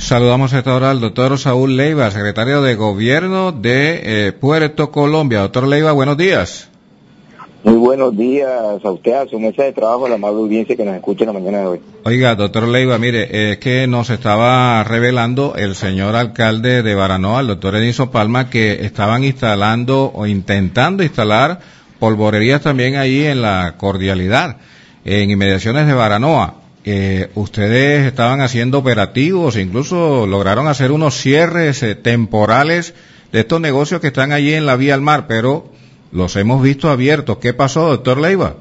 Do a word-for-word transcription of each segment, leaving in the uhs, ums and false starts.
Saludamos a esta hora al doctor Saúl Leiva, secretario de Gobierno de eh, Puerto Colombia. Doctor Leiva, buenos días. Muy buenos días a usted, a su mesa de trabajo, a la amable audiencia que nos escucha en la mañana de hoy. Oiga, doctor Leiva, mire, es que nos estaba revelando el señor alcalde de Baranoa, el doctor Edinson Palma, que estaban instalando o intentando instalar polvorerías también ahí en la Cordialidad, en inmediaciones de Baranoa. Eh, ustedes estaban haciendo operativos, incluso lograron hacer unos cierres eh, temporales de estos negocios que están allí en la vía al mar, pero los hemos visto abiertos. ¿Qué pasó, doctor Leiva?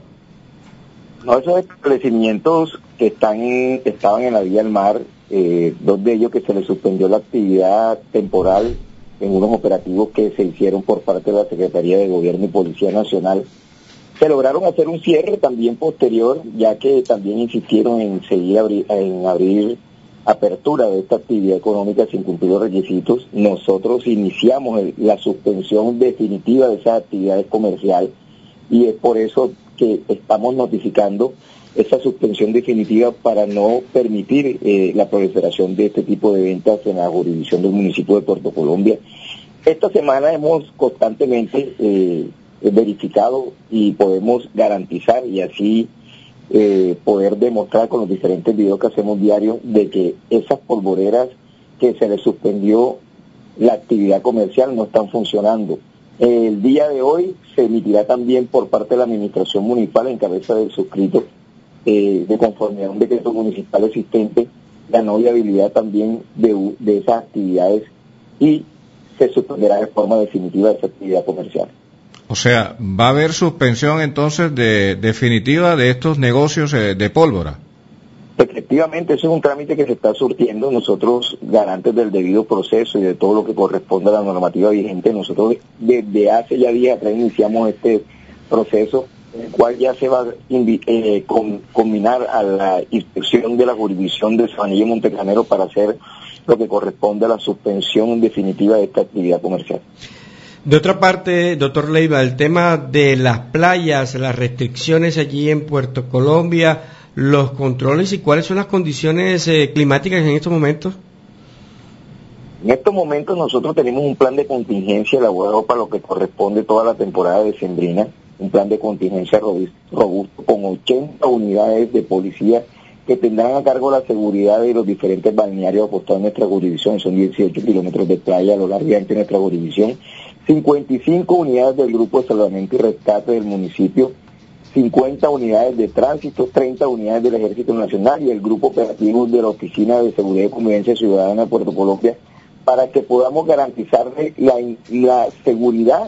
No, esos establecimientos que están que estaban en la vía al mar, eh, dos de ellos que se les suspendió la actividad temporal en unos operativos que se hicieron por parte de la Secretaría de Gobierno y Policía Nacional, se lograron hacer un cierre también posterior, ya que también insistieron en seguir abri en abrir apertura de esta actividad económica sin cumplir los requisitos. Nosotros iniciamos el, la suspensión definitiva de esa actividad comercial y es por eso que estamos notificando esa suspensión definitiva para no permitir eh, la proliferación de este tipo de ventas en la jurisdicción del municipio de Puerto Colombia. Esta semana hemos constantemente eh, verificado y podemos garantizar y así eh, poder demostrar con los diferentes videos que hacemos diarios de que esas polvoreras que se les suspendió la actividad comercial no están funcionando. El día de hoy se emitirá también por parte de la administración municipal en cabeza del suscrito eh, de conformidad a un decreto municipal existente la no viabilidad también de, de esas actividades y se suspenderá de forma definitiva esa actividad comercial. O sea, ¿va a haber suspensión entonces de definitiva de estos negocios eh, de pólvora? Efectivamente, eso es un trámite que se está surtiendo. Nosotros, garantes del debido proceso y de todo lo que corresponde a la normativa vigente, nosotros desde hace ya días atrás iniciamos este proceso, en el cual ya se va a eh, con, combinar a la inspección de la jurisdicción de Sabanilla y Montecanero para hacer lo que corresponde a la suspensión definitiva de esta actividad comercial. De otra parte, doctor Leiva, el tema de las playas, las restricciones allí en Puerto Colombia, los controles y cuáles son las condiciones eh, climáticas en estos momentos. En estos momentos nosotros tenemos un plan de contingencia elaborado para lo que corresponde toda la temporada decembrina, un plan de contingencia robusto con ochenta unidades de policía que tendrán a cargo la seguridad de los diferentes balnearios apostados en nuestra jurisdicción. Son dieciocho kilómetros de playa a lo largo y ancho de nuestra jurisdicción, cincuenta y cinco unidades del Grupo de Salvamento y Rescate del municipio, cincuenta unidades de tránsito, treinta unidades del Ejército Nacional y el Grupo Operativo de la Oficina de Seguridad y Convivencia Ciudadana de Puerto Colombia, para que podamos garantizarle la, la seguridad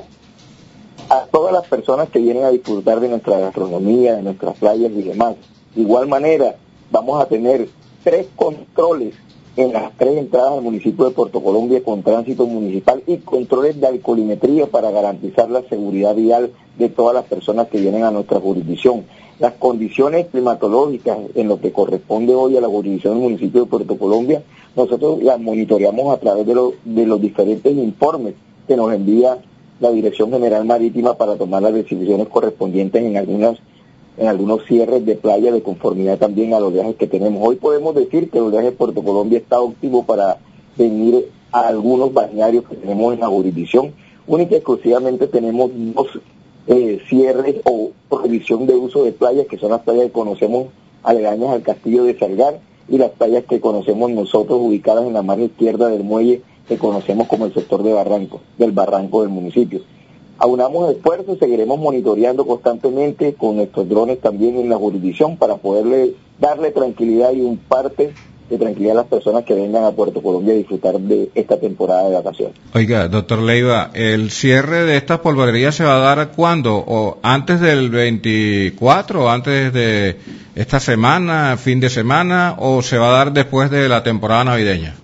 a todas las personas que vienen a disfrutar de nuestra gastronomía, de nuestras playas y demás. De igual manera, vamos a tener tres controles en las tres entradas al municipio de Puerto Colombia con tránsito municipal y controles de alcoholimetría para garantizar la seguridad vial de todas las personas que vienen a nuestra jurisdicción. Las condiciones climatológicas en lo que corresponde hoy a la jurisdicción del municipio de Puerto Colombia, nosotros las monitoreamos a través de, lo, de los diferentes informes que nos envía la Dirección General Marítima para tomar las decisiones correspondientes en algunas en algunos cierres de playa de conformidad también al oleaje que tenemos. Hoy podemos decir que el oleaje de Puerto Colombia está óptimo para venir a algunos balnearios que tenemos en la jurisdicción. Única y exclusivamente tenemos dos eh, cierres o prohibición de uso de playas, que son las playas que conocemos aledañas al Castillo de Salgar y las playas que conocemos nosotros ubicadas en la margen izquierda del muelle, que conocemos como el sector de Barranco, del barranco del municipio. Aunamos esfuerzos, seguiremos monitoreando constantemente con nuestros drones también en la jurisdicción para poderle darle tranquilidad y un parte de tranquilidad a las personas que vengan a Puerto Colombia a disfrutar de esta temporada de vacaciones. Oiga, doctor Leiva, ¿el cierre de estas polvorerías se va a dar cuándo? ¿O antes del veinticuatro, o antes de esta semana, fin de semana, o se va a dar después de la temporada navideña?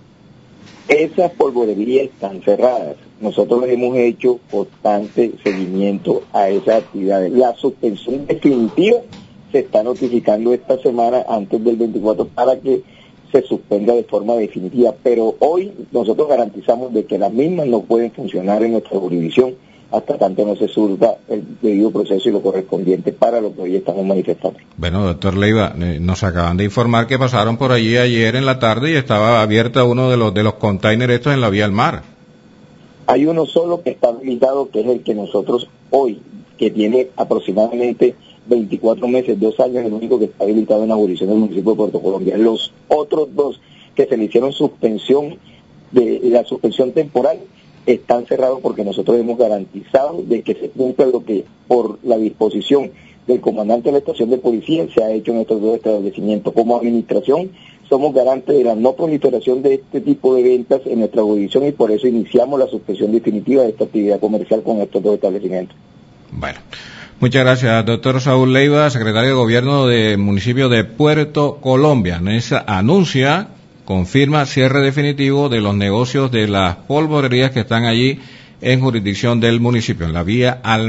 Esas polvorerías están cerradas. Nosotros hemos hecho constante seguimiento a esas actividades. La suspensión definitiva se está notificando esta semana antes del veinticuatro para que se suspenda de forma definitiva. Pero hoy nosotros garantizamos de que las mismas no pueden funcionar en nuestra jurisdicción hasta tanto no se surta el debido proceso y lo correspondiente para lo que hoy estamos manifestando. Bueno, doctor Leiva, eh, nos acaban de informar que pasaron por allí ayer en la tarde y estaba abierta uno de los de los containers estos en la vía al mar. Hay uno solo que está habilitado, que es el que nosotros hoy, que tiene aproximadamente veinticuatro meses, dos años, el único que está habilitado en la jurisdicción del municipio de Puerto Colombia. Los otros dos que se le hicieron suspensión, de la suspensión temporal, están cerrados porque nosotros hemos garantizado de que se cumpla lo que por la disposición del comandante de la estación de policía se ha hecho en estos dos establecimientos. Como administración somos garantes de la no proliferación de este tipo de ventas en nuestra jurisdicción y por eso iniciamos la suspensión definitiva de esta actividad comercial con estos dos establecimientos. Bueno, muchas gracias, doctor Saúl Leiva, secretario de Gobierno del municipio de Puerto Colombia. Esa anuncia, confirma cierre definitivo de los negocios de las polvorerías que están allí en jurisdicción del municipio, en la vía al